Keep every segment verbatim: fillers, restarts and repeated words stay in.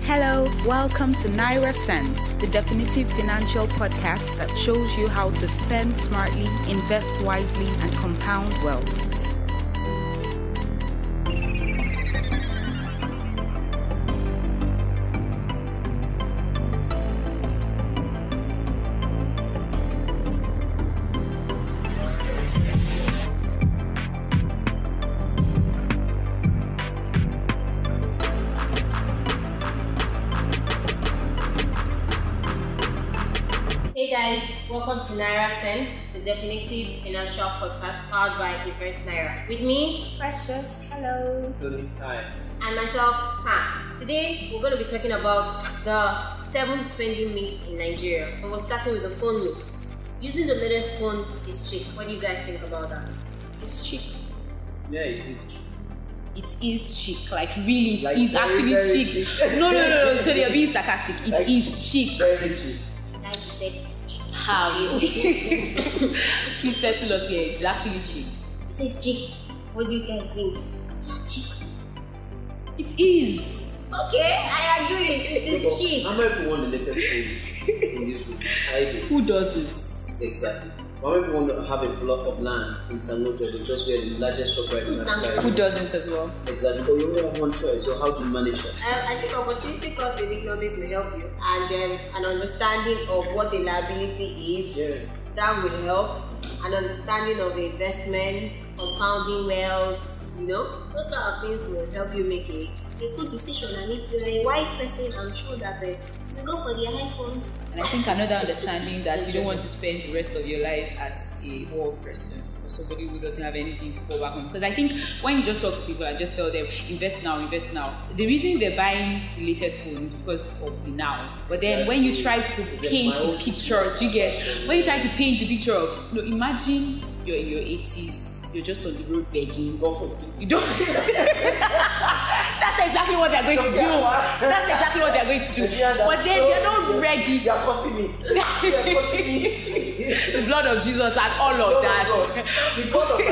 Hello, welcome to Naira Sense, the definitive financial podcast that shows you how to spend smartly, invest wisely, and compound wealth. Hey guys, welcome to Naira Sense, the definitive financial podcast powered by Invest Naira. With me, Precious, hello. Tony, hi. and myself, Ha. Today, we're going to be talking about the seven spending myths in Nigeria. And we're starting with the phone myth. Using the latest phone is cheap. What do you guys think about that? It's cheap. Yeah, it is cheap. It is chic, like really, it Like is very, actually very chic. cheap. No, no, no, no, Tony, you're being sarcastic. It Like, is chic. Very cheap. Guys, you said it is cheap. How? Please settle us here. It's actually cheap. You say it's cheap. What do you guys think? It's not cheap. It is. Okay, I agree. It is cheap. How many people want the latest phone in this room? I do. Who does it? Exactly. How many people want to have a block of land in Sanogo, just where the largest shop right In Sanogo. now? Who doesn't as well? Exactly. But you only have one choice, so how do you manage that? Um, I think opportunity cost in economics will help you, and um, an understanding of what a liability is, Yeah. that will help. An understanding of investment, compounding wealth, you know, those kind of things will help you make a, a good decision. And if you're a wise person, I'm sure that uh, you go for the iPhone. And I think another understanding that you don't want to spend the rest of your life as a old person or somebody who doesn't have anything to fall back on. Because I think when you just talk to people and just tell them, invest now, invest now, the reason they're buying the latest phone is because of the now. But then when you try to paint the picture, you get, when you try to paint the picture of, you know, imagine you're in your eighties, you're just on the road begging. Go for it. You don't. That's exactly what they're going to do. That's exactly what they're going to do. But then they're not ready. You are cursing me. You are cursing me. The blood of Jesus and all of that. Because of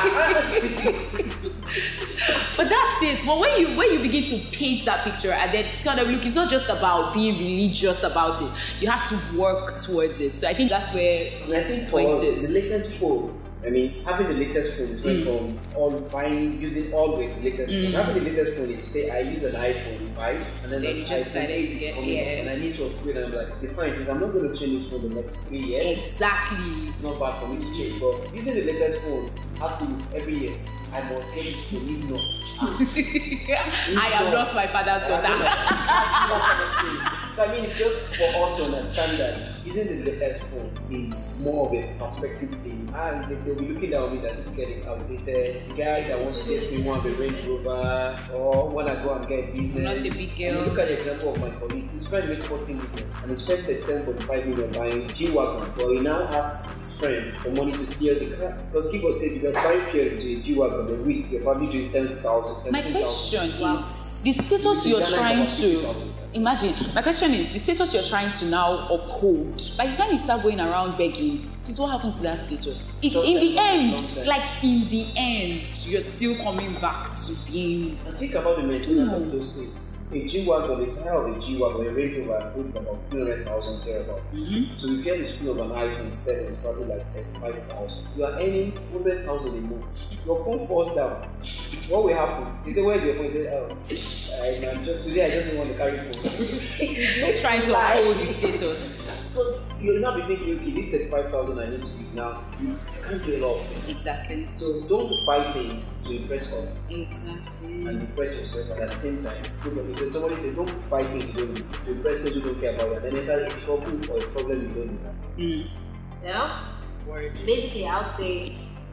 my father. But that's it. But when you when you begin to paint that picture and then tell them, look, it's not just about being religious about it. You have to work towards it. So I think that's where And I think the for point us, is. the latest phone, I mean, having the latest phone is went Mm. from all buying, using always the latest Mm. phone. Having the latest phone is to say, I use an iPhone five, and then, Then an you just iPhone decided eight to is get- coming yeah. up, and I need to upgrade. And I'm like, the fine is, I'm not going to change this phone the next three years. Exactly. It's not bad for me to change, but using the latest phone has to do with every year. I must get this phone, if not. I am not my father's daughter. So I mean, it's just for us to understand that using the latest phone is more of a perspective thing. And they, they'll be looking down on me that this girl is outdated. The guy that wants to get me wants a Range Rover, or when I go and get business. Not a big girl. And you look at the example of my colleague. His friend made fourteen million, and he spent thirty-seven point five million buying G-Wagon. But he now asks his friends for money to fuel the car. Because give or take, if you're buying fuel to a G-Wagon a week, you're probably doing seventy thousand. My question is, the status you're trying to imagine. My question is, the status you're trying to now uphold. By the time you start going around begging, this what happened to that status. It, in the end, like in the end, you're still coming back to being. And think about the maintenance Mm. of those things. A G-Wagon, the tire of a G-Wagon, a Range Rover is about three hundred thousand thereabout. Mm-hmm. So you get the screen of an iPhone seven, it's probably like thirty-five thousand. You are earning one hundred thousand a month. Your phone falls down. What will happen? They say, where's your phone? You say, oh, I'm just, today I just don't want to carry phone. You're trying to uphold the status. Because you'll not be thinking, okay, this thirty-five thousand I need to use now. You can't do a lot of things. Exactly. So don't buy things to impress others. Exactly. And impress yourself, and at the same time, so somebody says, don't buy things you don't need to impress those who don't care about you, and then enter in trouble or a problem you don't deserve. Mm. Yeah. Basically, I would say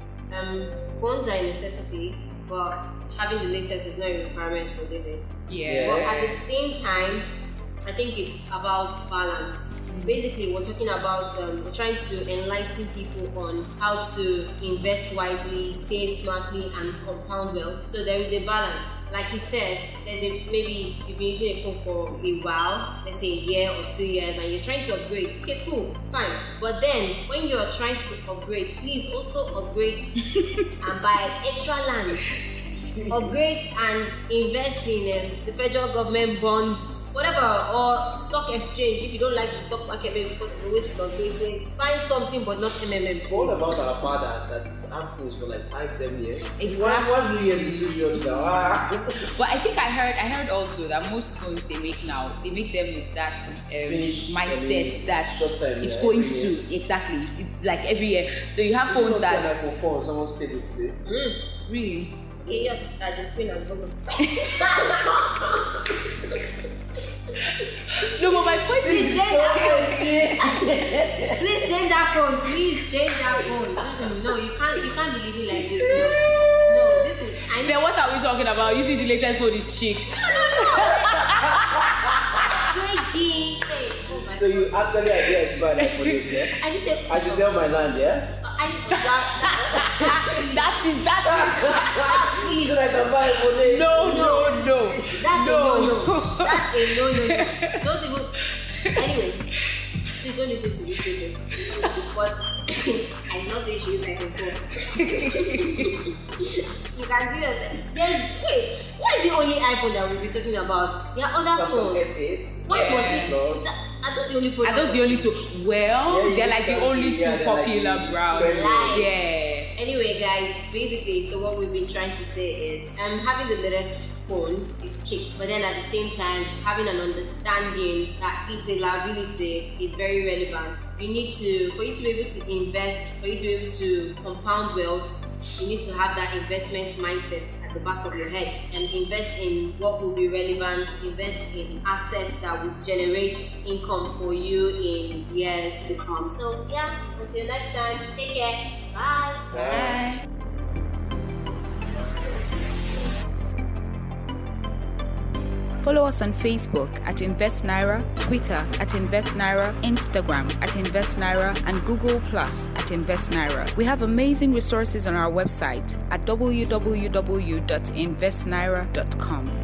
um, phones are a necessity, but having the latest is not a requirement for living. Yeah. But at the same time, I think it's about balance. Basically, we're talking about, um, we're trying to enlighten people on how to invest wisely, save smartly, and compound wealth. So there is a balance. Like he said, there's a, maybe you've been using a phone for a while, let's say a year or two years, and you're trying to upgrade. Okay, cool, fine. But then, when you're trying to upgrade, please also upgrade and buy extra land. Upgrade and invest in um, the federal government bonds whatever, or stock exchange. If you don't like the stock market, maybe because it's always fluctuating, find something but not M M M. What about our fathers that have phones for like five, seven years? Exactly. One, one two years is usually now. Ah. But I think I heard I heard also that most phones they make now, they make them with that um, Finish, mindset I mean, that short time, it's yeah, going every to year. exactly. It's like every year. So you have phones Because that like for phone, someone's stable today. Mm. really. Okay, yes, at the screen and Google. No, but my point Please is change that phone. Please change that phone. Please change that phone. Mm-mm, no, you can't. You can't be living like this. No, no this is. I know. then what are we talking about? Using the latest phone is chic. Waiting. Hey, oh my So you actually idea to buy that for it, yeah? I just said. I just sell my land, yeah? I that, That is that that's foolish. So I can buy it for it. no no no. That's no. a no no. That's a no no no. Don't even. Anyway, please don't listen to this people. But I'm not saying she is like a phone. You can do yourself. There's wait. What is the only iPhone that we'll be talking about? There are other Samsung phones. S eight. What was it? Plus. Is that, are those the only phones? Are those the only two? Well, Yeah, they're you like the can only see, two yeah, they're like popular the brands. premium. Yeah. Anyway, guys, basically, so what we've been trying to say is, um, having the latest phone is cheap, but then at the same time, having an understanding that its reliability is very relevant. You need to, for you to be able to invest, for you to be able to compound wealth, you need to have that investment mindset at the back of your head and invest in what will be relevant, invest in assets that will generate income for you in years to come. So yeah, until next time, take care. Bye. Bye. Follow us on Facebook at Invest Naira, Twitter at Invest Naira, Instagram at Invest Naira, and Google Plus at Invest Naira. We have amazing resources on our website at w w w dot invest naira dot com.